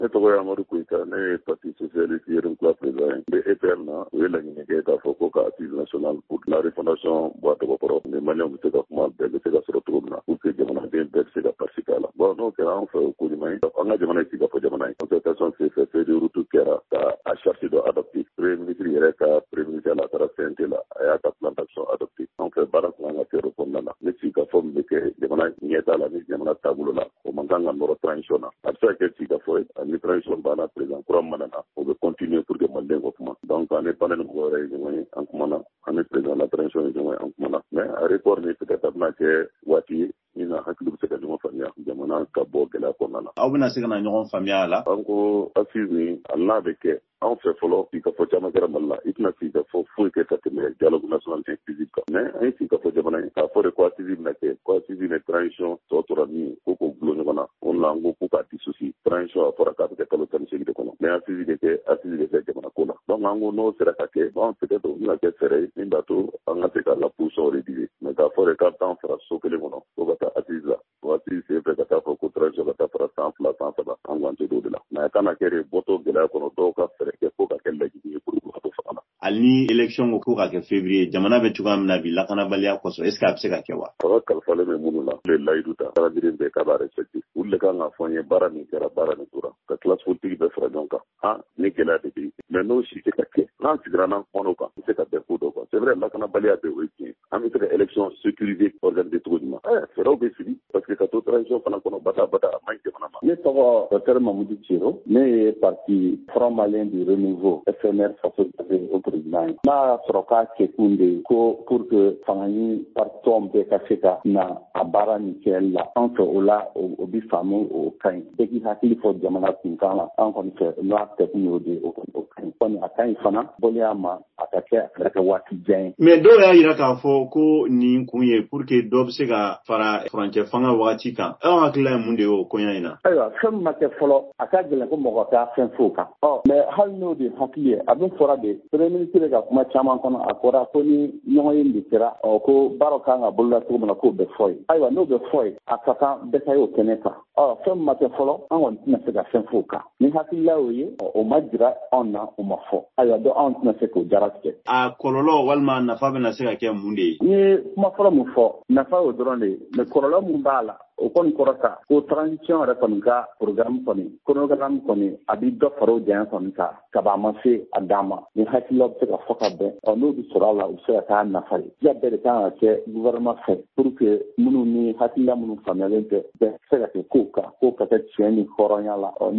ne tɔgɔ ye Amadu Koyita, ne ye parti socialiste Yérim-Kula président ye. N bɛ EPR na, u ye laɲini kɛ k'a fɔ ko ka assise nationale pour la refondation bɔ a tɔgɔ kɔrɔ. Ni maliyɛnw bɛ se ka kuma bɛɛ bɛ se ka sɔrɔ cogo min na pour que jamanaden bɛɛ bɛ se ka participer a la. Bon n'o kɛra an fɛ o ko ɲuman ye. An ka jamana ye sigi ka fɔ jamana ye. Concertation se fait, feuille de route kɛra ka a charte dɔ adopter. Premier ministre yɛrɛ ka premier ministre la taara CNT la, a y'a ka plan d'action adopter. An fɛ baara kun kan ka kɛ o kɔnɔna na. Ne sigi ka fɔ min bɛ kɛ jamana ɲɛtaa la ni jamana taabolo la, o man kan ka nɔrɔ transition na. A bɛ se ka kɛ sigi ka fɔ ye, ani transition banna président kura mana na, o bɛ continuer pour que maliyɛn ka kuma. Donc an ne panel mɔgɔ wɛrɛ ye ɲɔgɔn ye, an kumana, an ni président la transition ye ɲɔgɔn ye, an kumana. Mais a report ni peut-être a bɛna kɛ waati ye min na hakili bɛ se ka ɲɔgɔn faamuya, jamana ka bɔ gɛlɛya kɔnɔna na. Aw bɛna se ka na ɲɔgɔn faamuya a la? An ko assise ni hali n'a bɛ kɛ, anw fɛ fɔlɔ sigi ka fɔ caman kɛra Mali la, i tɛna sigi ka fɔ foyi kɛ ka tɛmɛ dialogue national inclusif kan. Mais an ye sigi ka fɔ jamana ye k'a fɔ de ko assise bɛna kɛ, ko assise ni transition tɔ tora min ye, ko k'o gulo ɲɔgɔn na. O la an ko k'u k'a dissocier. Transition a fɔra k'a bɛ kɛ kalo 18 de kɔnɔ. Mais assise bɛ kɛ, assise bɛ kɛ jamana ko la. Donc an ko n'o sera ka kɛ, bon peut-être o bɛna kɛ fɛɛrɛ ye min b'a to an ka se ka la position rédiger. Mais k'a fɔ de k'a bɛ taa an fara so kelen kɔnɔ, ko ka taa assise la. O assise sen fɛ ka taa fɔ ko transition ka taa fara 100 200 300, an k'an to o de la. Mais a kana kɛ de bɔtɔ gɛlɛya kɔnɔ dɔw ka fɛɛrɛ kɛ ko ka kɛ laɲini ye pour que ka to fanga la. Hali ni élection ko ka kɛ février, jamana bɛ cogoya min na bi lakanabaliya kɔsɔn, est ce que a bɛ se ka kɛ wa? A ka kalifalen bɛ minnu na, olu ye layidu ta, calendrier bɛɛ k'a b'a respecter. Olu de kan ka fɔ an ye baara min kɛra, baara min tora, ka classe politique bɛɛ fara ɲɔgɔn kan. Ni gɛlɛya de bɛ yen. Mais n'o si tɛ ka kɛ, n'an sigira n'an kumana o kan, an bɛ se ka bɛn ko dɔ kan. C'est vrai lakanabaliya bɛ o ye tiɲɛ. An bɛ se ka élection sécurisée organiser cogo jumɛn? Fɛɛrɛw bɛ sigi parce que ka to transition fana kɔnɔ bada a man ɲi jamana ma. Ne tɔgɔ Dr Mamadou Ciro, ne ye parti Front Malien du Renouveau FMR faso au président ye. N'a sɔrɔ k'a kɛkun de ko pour que fanga ɲini partɔn bɛɛ ka se ka na a baara nin kɛli la, an fɛ o la o bi faamu o ka ɲi. Bɛɛ k'i hakili fɔ jamana kunkan na, an kɔni fɛ n'a kɛkun y'o de o ka ɲi. Kɔni a ka ɲi fana, bɔliya ma a ka kɛ a kɛra kɛ waati jan ye. Mais dɔw y'a jira k'a fɔ ko nin kun ye pour que dɔ bɛ se ka fara furancɛ fanga wagati kan. Aw hakilila ye mun de ye o koɲa in na? Ayiwa, fɛn min ma kɛ fɔlɔ, a ka gɛlɛn ko mɔgɔ t'a fɛn f'o kan. Mais hali n'o de hakili ye, a bɛ fɔra de, premier ministre ka kuma caman kɔnɔ, a fɔra ko ni ɲɔgɔn ye de kɛra, ko baaraw kan ka boloda cogo min na k'o bɛ fɔ ye. Ayiwa, n'o bɛ fɔ ye, a ka kan bɛɛ ka ye o kɛnɛ kan. Fɛn min ma kɛ fɔlɔ, an kɔni tɛna se ka fɛn f'o kan. Ni hakilila y'o ye, o ma jira anw na, o ma fɔ. Ayiwa, donc anw tɛna se k'o jaratigɛ. A kɔlɔlɔ walima nafa bɛna se ka kɛ mun de ye? N ye kuma fɔlɔ mun fɔ, nafa y'o dɔrɔn de ye, mais kɔlɔlɔ mun b'a la, o kɔni kɔrɔta ko transition yɛrɛ kɔni ka programme kɔni chronogramme kɔni a bi dɔ fara o janya kɔni kan ka ba ma se a dan ma ni hakilila bɛ se ka fɔ ka bɛn n'o bi sɔrɔ a la u bɛ se ka k'a nafa ye diya bɛɛ de kan ka kɛ gouvernement fɛ pour que minnu ni hakilila minnu faamuyalen tɛ bɛɛ se ka kɛ kow kan ko ka kɛ tiɲɛ ni hɔrɔnya la